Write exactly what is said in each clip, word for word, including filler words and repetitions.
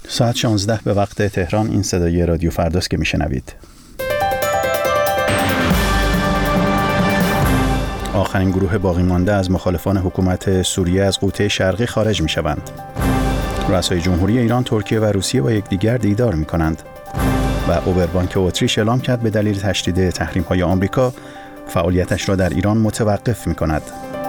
ساعت شانزده به وقت تهران. این صدای رادیو فرداست که میشنوید. آخرین گروه باقی مانده از مخالفان حکومت سوریه از غوطه شرقی خارج میشوند. رؤسای جمهوری ایران، ترکیه و روسیه با یکدیگر دیدار میکنند و اوبربانک اتریش اعلام کرد به دلیل تشدید تحریم‌های آمریکا فعالیتش را در ایران متوقف میکند.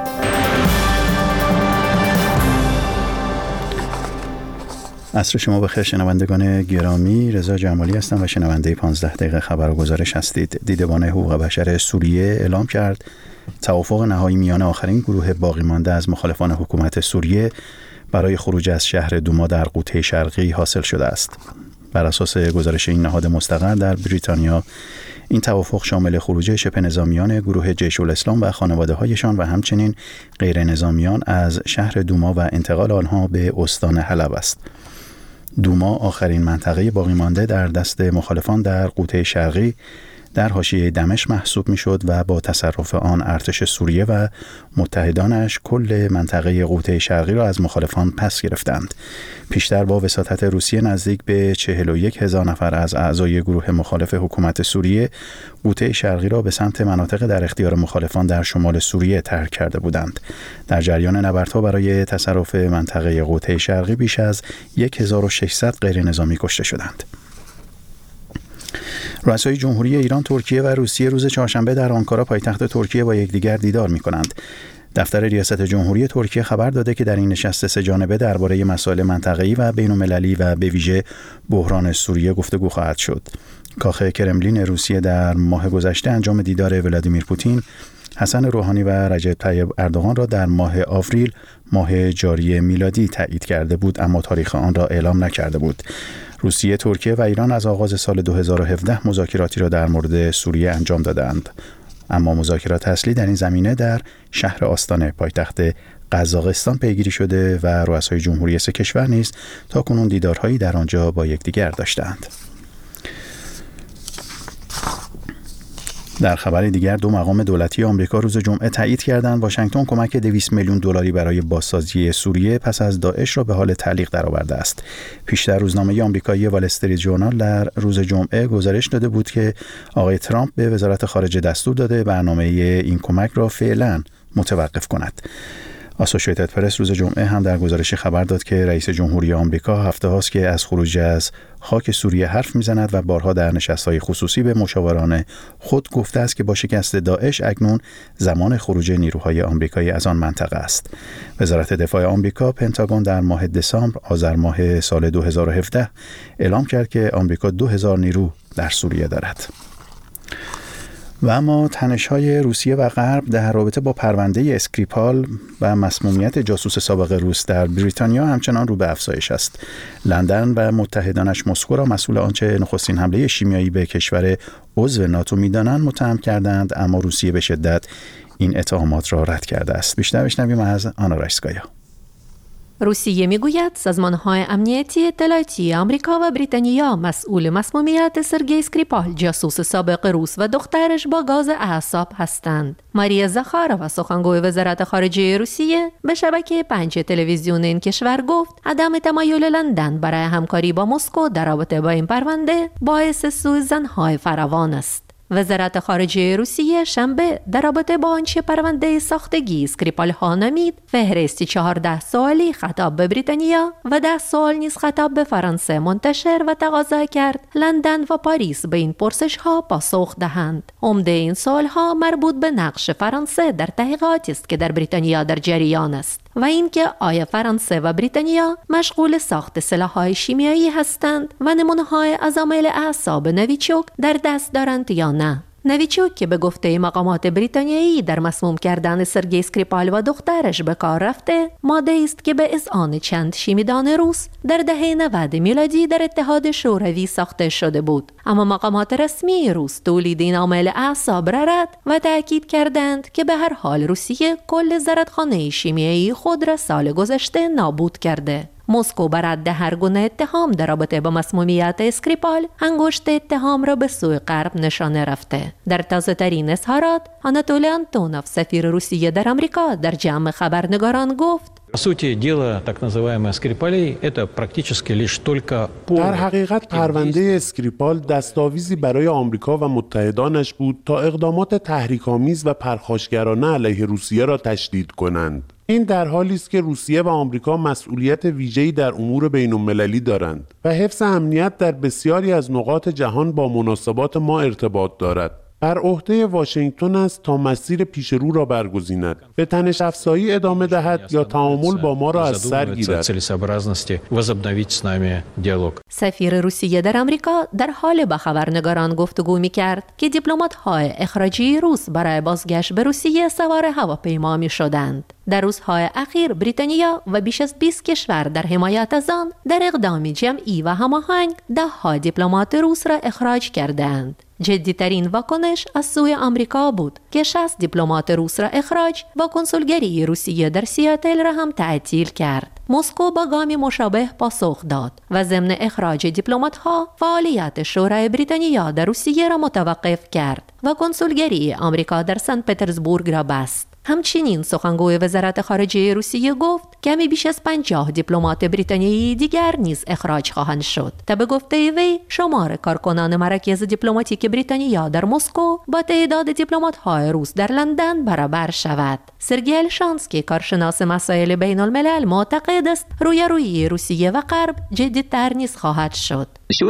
عصر شما بخیر شنوندگان گرامی. رضا جمالی هستم و شنونده پانزده دقیقه خبر و گزارش هستید. دیدبان حقوق بشر سوریه اعلام کرد توافق نهایی میان آخرین گروه باقی مانده از مخالفان حکومت سوریه برای خروج از شهر دوما در غوطه شرقی حاصل شده است. بر اساس گزارش این نهاد مستقر در بریتانیا، این توافق شامل خروج شبه نظامیان گروه جیش الاسلام و خانواده‌هایشان و همچنین غیر نظامیان از شهر دوما و انتقال آنها به استان حلب است. دوما آخرین منطقه باقی مانده در دست مخالفان در غوطه شرقی در حاشیه دمشق محسوب میشد و با تصرف آن ارتش سوریه و متحدانش کل منطقه غوطه شرقی را از مخالفان پس گرفتند. پیشتر با وساطت روسیه نزدیک به چهل و یک هزار نفر از اعضای گروه مخالف حکومت سوریه غوطه شرقی را به سمت مناطق در اختیار مخالفان در شمال سوریه ترک کرده بودند. در جریان نبردها برای تصرف منطقه غوطه شرقی بیش از هزار و ششصد غیر نظامی کشته شدند. رؤسای جمهوری ایران، ترکیه و روسیه روز چهارشنبه در آنکارا پایتخت ترکیه با یکدیگر دیدار می‌کنند. دفتر ریاست جمهوری ترکیه خبر داده که در این نشست سه جانبه درباره مسائل منطقه‌ای و بین‌المللی و به ویژه بحران سوریه گفتگو خواهد شد. کاخ کرملین روسیه در ماه گذشته انجام دیدار ولادیمیر پوتین، حسن روحانی و رجب طیب اردوغان را در ماه آوریل ماه جاری میلادی تایید کرده بود، اما تاریخ آن را اعلام نکرده بود. روسیه، ترکیه و ایران از آغاز سال دو هزار و هفده مذاکراتی را در مورد سوریه انجام دادند، اما مذاکرات اصلی در این زمینه در شهر آستانه پایتخت قزاقستان پیگیری شده و رؤسای جمهوری سه کشور نیز تاکنون دیدارهایی در آنجا با یکدیگر داشتند. در خبر دیگر، دو مقام دولتی آمریکا روز جمعه تایید کردند واشنگتن کمک دویست میلیون دلاری برای بازسازی سوریه پس از داعش را به حال تعلیق درآورده است. پیشتر روزنامه آمریکایی وال استریت ژورنال در روز جمعه گزارش داده بود که آقای ترامپ به وزارت خارجه دستور داده برنامه این کمک را فعلا متوقف کند. آسوشییتد پرس روز جمعه هم در گزارشی خبر داد که رئیس جمهوری آمریکا هفته هاست که از خروج از خاک سوریه حرف میزند و بارها در نشست‌های خصوصی به مشاوران خود گفته است که با شکست داعش اکنون زمان خروج نیروهای آمریکایی از آن منطقه است. وزارت دفاع آمریکا، پنتاگون، در ماه دسامبر آذر ماه سال دو هزار و هفده اعلام کرد که آمریکا دو هزار نیرو در سوریه دارد. و اما تنش‌های روسیه و غرب در رابطه با پرونده اسکریپال و مسمومیت جاسوس سابق روس در بریتانیا همچنان رو به افزایش است. لندن و متحدانش مسکو را مسئول آنچه نخستین حمله شیمیایی به کشور عضو ناتو می‌دانند متهم کردند، اما روسیه به شدت این اتهامات را رد کرده است. بیشتر بشنویم از آنا رایسکایا. روسیه میگوید سازمان‌های امنیتی اطلاعاتی آمریکا و بریتانیا مسئول مسمومیت سرگئی اسکریپال، جاسوس سابق روس، و دخترش با گاز اعصاب هستند. ماریا زاخارova، سخنگوی وزارت خارجه روسیه، به شبکه پنج تلویزیون این کشور گفت عدم تمایل لندن برای همکاری با مسکو در رابطه با این پرونده باعث سوء ظن‌های فراوان است. وزارت خارجه روسیه شنبه در رابطه با آنچه پرونده ساختگی اسکریپال ها نامید فهرستی چهارده سوالی خطاب به بریتانیا و ده سوال نیز خطاب به فرانسه منتشر و تقاضا کرد لندن و پاریس به این پرسش ها پاسخ دهند. عمده این سوال ها مربوط به نقش فرانسه در تحقیقاتی است که در بریتانیا در جریان است و اینکه آیا فرانسه و بریتانیا مشغول ساخت سلاح‌های شیمیایی هستند و نمونه‌های عوامل اعصاب نویچوک در دست دارند یا نه. نویچوک که به گفته مقامات بریتانیایی در مسموم کردن سرگئی اسکریپال و دخترش به کار رفته، ماده است که به اذعان چند شیمیدان روس در دهه نود میلادی در اتحاد شوروی ساخته شده بود. اما مقامات رسمی روس تولید این عامل اعصاب را رد و تأکید کردند که به هر حال روسیه کل زرادخانه شیمیایی خود را سال گذشته نابود کرده. مسکو بر رد هر گونه اتهام در رابطه با مسمومیت اسکریپال انگشت اتهام را به سوی غرب نشانه رفته. در تازه‌ترین اظهارات آناتولی آنتونوف، سفیر روسیه در آمریکا، در جمع خبرنگاران گفت در حقیقت پرونده اسکریپال دستاویزی برای آمریکا و متحدانش بود تا اقدامات تحریک‌آمیز و پرخاشگرانه علیه روسیه را تشدید کنند. این در حالی است که روسیه و آمریکا مسئولیت ویژه‌ای در امور بین‌المللی دارند و حفظ امنیت در بسیاری از نقاط جهان با مناسبات ما ارتباط دارد. بر عهده واشنگتن است تا مسیر پیش رو را برگزیند، به تنش افزایی ادامه دهد یا تعامل با ما را از سر گیرد. سفیر روسیه در آمریکا در حال با خبرنگاران گفتگو می‌کرد که دیپلمات‌های اخراجی روس برای بازگشت به روسیه سوار هواپیما می‌شدند. در روزهای اخیر بریتانیا و بیش از بیست کشور در حمایت از آن در اقدامی جمعی و هماهنگ ده‌ها دیپلمات روس را اخراج کردند. جدی‌ترین واکنش از سوی آمریکا بود که شصت دیپلمات روس را اخراج و کنسولگری روسیه در سیاتل را هم تعطیل کرد. مسکو با گامی مشابه پاسخ داد و ضمن اخراج دیپلمات‌ها فعالیت شورای بریتانیا در روسیه را متوقف کرد و کنسولگری آمریکا در سن پترزبورگ را بست. همچنین سخنگوی وزارت خارجه روسیه گفت کمی بیش از پنجاه دیپلمات بریتانیایی دیگر نیز اخراج خواهند شد تا به گفته وی شمار کارکنان مراکز دیپلماتیک بریتانیا در مسکو با تعداد دیپلمات‌های روس در لندن برابر شود. سرگئی الشانسکی کارشناس مسائل بین الملل معتقد است رویارویی روسیه و غرب جدی‌تر نیز خواهد شد.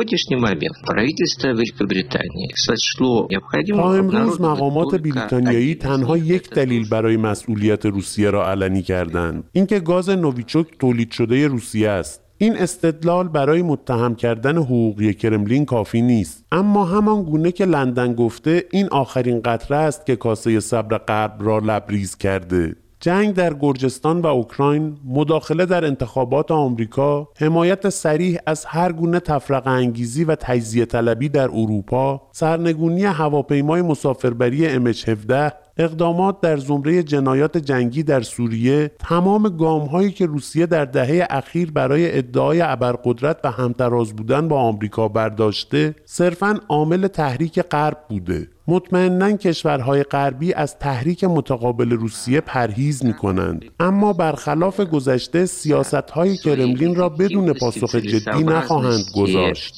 تا امروز مقامات بریتانیایی تنها یک دلیل برای مسئولیت روسیه را علنی کردند، اینکه گاز نوویچوک تولید شده روسیه است. این استدلال برای متهم کردن حقوقی کرملین کافی نیست، اما همان گونه که لندن گفته این آخرین قطره است که کاسه صبر غرب را لبریز کرده. جنگ در گرجستان و اوکراین، مداخله در انتخابات آمریکا، حمایت صریح از هر گونه تفرقه انگیزی و تجزیه طلبی در اروپا، سرنگونی هواپیمای مسافربری ام اچ هفده، اقدامات در زمره جنایات جنگی در سوریه، تمام گام‌هایی که روسیه در دهه اخیر برای ادعای ابرقدرت و همتراز بودن با آمریکا برداشته، صرفاً عامل تحریک غرب بوده. مطمئناً کشورهای غربی از تحریک متقابل روسیه پرهیز می‌کنند، اما برخلاف گذشته سیاست‌های کرملین را بدون پاسخ جدی نخواهند گذاشت.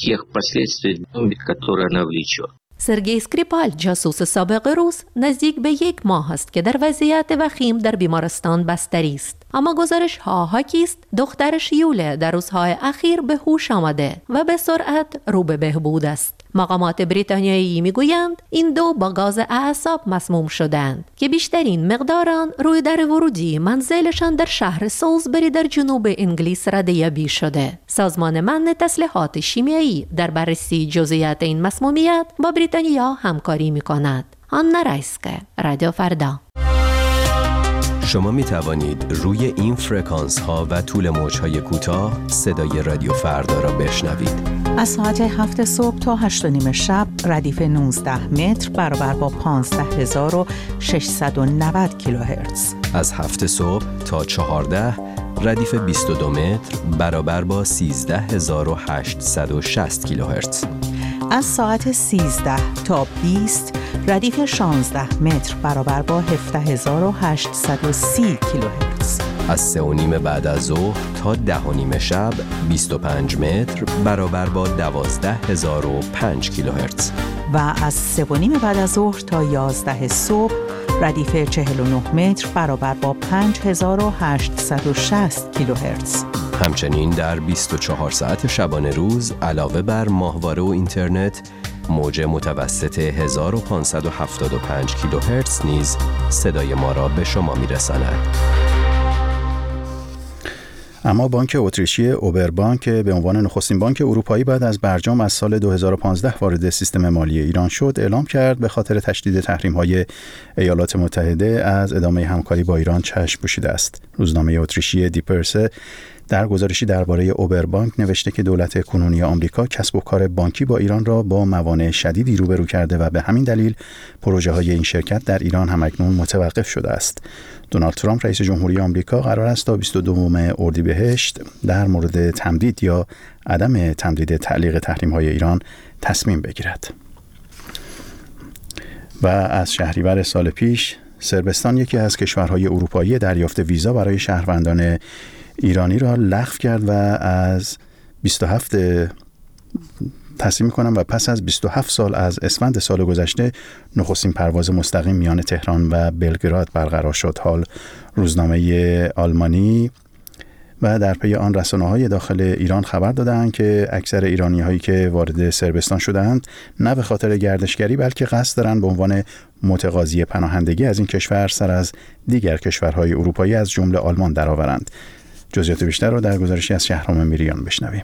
سرگئی اسکریپال جاسوس سابق روس نزدیک به یک ماه است که در وضعیت وخیم در بیمارستان بستری است. اما گزارش ها حاکی است دخترش یوله در روزهای اخیر به هوش آمده و به سرعت رو به بهبود است. مقامات بریتانیایی میگویند این دو با گاز اعصاب مسموم شدند که بیشترین مقدار آن روی در ورودی منزلشان در شهر سالزبری در جنوب انگلیس ردیابی شده. سازمان منع تسلیحات شیمیایی در بررسی جزئیات این مسمومیت با بریتانیا همکاری میکند. آنا رایسکه، رادیو فردا. شما می توانید روی این فرکانس ها و طول موج های کوتاه صدای رادیو فردا را بشنوید. از ساعت هفت صبح تا هشت و نیم شب ردیف نوزده متر برابر با پانزده هزار و ششصد و نود کیلوهرتز. از هفت صبح تا چهارده ردیف بیست و دو متر برابر با سیزده هزار و هشتصد و شصت کیلوهرتز. از ساعت سیزده تا بیست ردیف شانزده متر برابر با هفده هزار و هشتصد و سی کیلوهرتز. از سه و نیم بعد از ظهر تا ده و نیم شب بیست و پنج متر برابر با دوازده هزار و پنج کیلوهرتز. و از سه و نیم بعد از ظهر تا یازده صبح ردیف چهل و نه متر برابر با پنج هزار و هشتصد و شصت کیلوهرتز. همچنین در بیست و چهار ساعت شبانه روز علاوه بر ماهواره و اینترنت موج متوسط هزار و پانصد و هفتاد و پنج کیلوهرتز نیز صدای ما را به شما می‌رساند. اما بانک اتریشی اوبربانک به عنوان نخستین بانک اروپایی بعد از برجام از سال دو هزار و پانزده وارد سیستم مالی ایران شد، اعلام کرد به خاطر تشدید تحریم‌های ایالات متحده از ادامه همکاری با ایران چشم پوشیده است. روزنامه اتریشی دیپرسه در گزارشی درباره اوبربانک نوشته که دولت کنونی آمریکا کسب و کار بانکی با ایران را با موانع شدیدی روبرو کرده و به همین دلیل پروژه‌های این شرکت در ایران همکنون متوقف شده است. دونالد ترامپ رئیس جمهوری آمریکا قرار است تا بیست و دوم اردیبهشت در مورد تمدید یا عدم تمدید تعلیق تحریم‌های ایران تصمیم بگیرد. و از شهریور سال پیش صربستان یکی از کشورهای اروپایی دریافت ویزا برای شهروندان ایرانی را لغو کرد و از بیست و هفت تصمیم می‌کنم و پس از بیست و هفت سال از اسفند سال گذشته نخستین پرواز مستقیم میان تهران و بلگراد برقرار شد. حال روزنامه آلمانی و در پی آن رسانه‌های داخل ایران خبر دادند که اکثر ایرانی‌هایی که وارد صربستان شدند نه به خاطر گردشگری بلکه قصد دارند به عنوان متقاضی پناهندگی از این کشور سر از دیگر کشورهای اروپایی از جمله آلمان درآورند. جزئیات بیشتر را در گزارشی از شهرام میریان بشنویم.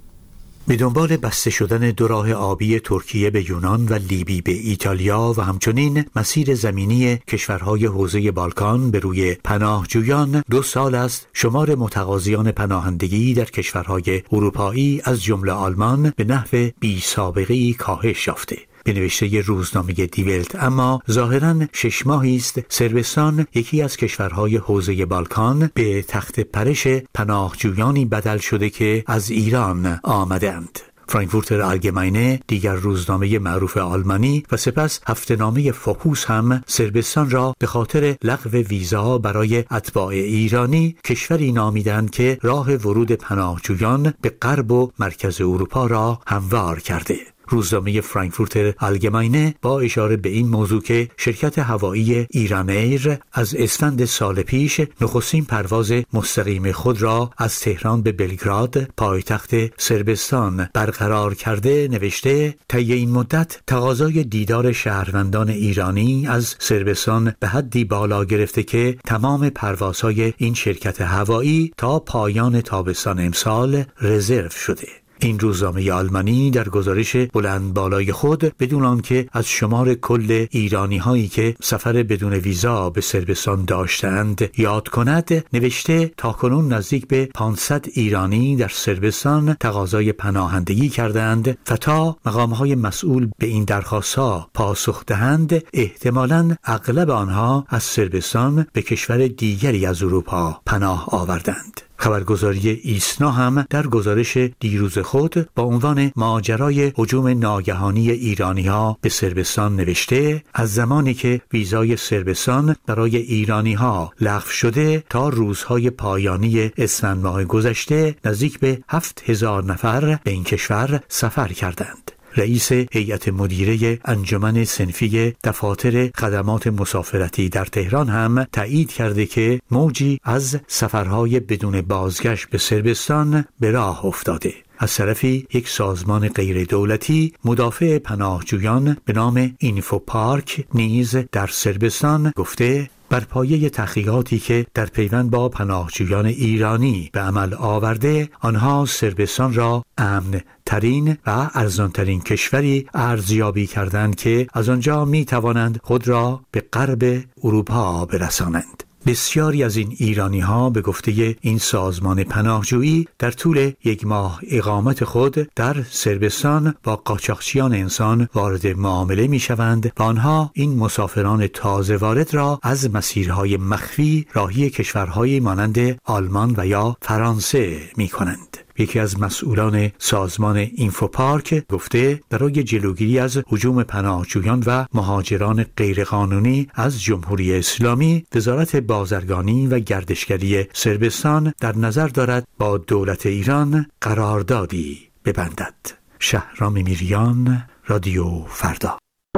به دنبال بسته شدن دو راه آبی ترکیه به یونان و لیبی به ایتالیا و همچنین مسیر زمینی کشورهای حوزه بالکان به روی پناهجویان، دو سال است شمار متقاضیان پناهندگی در کشورهای اروپایی از جمله آلمان به نحو بی سابقه‌ای کاهش یافته. به نوشته روزنامه دی ولت اما ظاهراً شش ماهی است صربستان یکی از کشورهای حوزه بالکان به تخت پرش پناهجویانی بدل شده که از ایران آمدند. فرانکفورتر آلگماینه دیگر روزنامه معروف آلمانی و سپس هفته‌نامه فوکوس هم صربستان را به خاطر لغو ویزا برای اتباع ایرانی کشوری نامیدند که راه ورود پناهجویان به غرب و مرکز اروپا را هموار کرده. روزنامه فرانکفورتر آلگماینه با اشاره به این موضوع که شرکت هوایی ایرانایر از اسفند سال پیش نخستین پرواز مستقیم خود را از تهران به بلگراد پایتخت صربستان برقرار کرده نوشته طی این مدت تقاضای دیدار شهروندان ایرانی از صربستان به حدی بالا گرفته که تمام پروازهای این شرکت هوایی تا پایان تابستان امسال رزرو شده. این روزنامه آلمانی در گزارش بلند بالای خود بدون آنکه از شمار کل ایرانی هایی که سفر بدون ویزا به صربستان داشتند یاد کند نوشته تاکنون نزدیک به پانصد ایرانی در صربستان تقاضای پناهندگی کردند و تا مقام های مسئول به این درخواست ها پاسخ دهند احتمالاً اغلب آنها از صربستان به کشور دیگری از اروپا پناه آوردند. خبرگزاری ایسنا هم در گزارش دیروز خود با عنوان ماجرای هجوم ناگهانی ایرانی‌ها به صربستان نوشته از زمانی که ویزای صربستان برای ایرانی‌ها لغو شده تا روزهای پایانی اسفند ماه گذشته نزدیک به هفت هزار نفر به این کشور سفر کردند. رئیس هیئت مدیره انجمن صنفی دفاتر خدمات مسافرتی در تهران هم تایید کرده که موجی از سفرهای بدون بازگشت به صربستان به راه افتاده. از طرفی یک سازمان غیر دولتی مدافع پناهجویان به نام اینفو پارک نیز در صربستان گفته بر پایه تحقیقاتی که در پیوند با پناهجویان ایرانی به عمل آورده آنها صربستان را امن ترین و ارزان ترین کشوری ارزیابی کردند که از آنجا می توانند خود را به غرب اروپا برسانند. بسیاری از این ایرانی ها به گفته این سازمان پناهجویی در طول یک ماه اقامت خود در صربستان با قاچاقچیان انسان وارد معامله می شوند و آنها این مسافران تازه وارد را از مسیرهای مخفی راهی کشورهای مانند آلمان و یا فرانسه می کنند. یکی از مسئولان سازمان اینفو پارک گفته برای جلوگیری از هجوم پناهجویان و مهاجران غیرقانونی از جمهوری اسلامی وزارت بازرگانی و گردشگری صربستان در نظر دارد با دولت ایران قراردادی ببندد. شهرام میریان، رادیو فردا.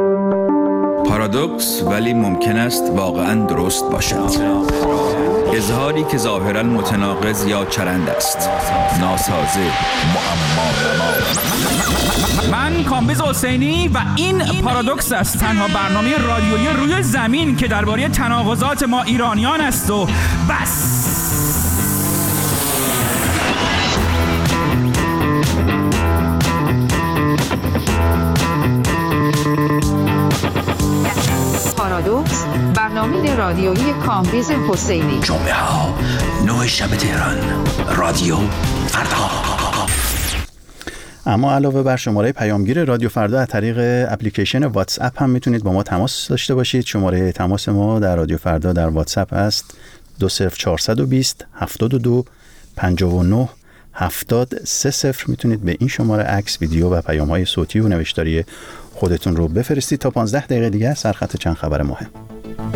پارادوکس ولی ممکن است واقعا درست باشد. اظهاری که ظاهرا متناقض یا چرند است، ناسازه، معما. من کامبیز حسینی و این پارادوکس است، تنها برنامه رادیویی روی زمین که درباره تناقضات ما ایرانیان است و بس. پارادوکس، برنامه رادیویی کامبیز حسینی. جمعه ها نه شب تهران، رادیو فردا. اما علاوه بر شماره پیامگیر رادیو فردا از طریق اپلیکیشن واتس اپ هم میتونید با ما تماس داشته باشید. شماره تماس ما در رادیو فردا در واتس اپ است دو صفر چهارصد و بیست هفتاد و دو پنجاه و نه هفتاد سه صفر. میتونید به این شماره عکس، ویدیو و پیام‌های صوتی و نوشتاری خودتون رو بفرستید. تا پانزده دقیقه دیگه سرخط چند خبر مهم.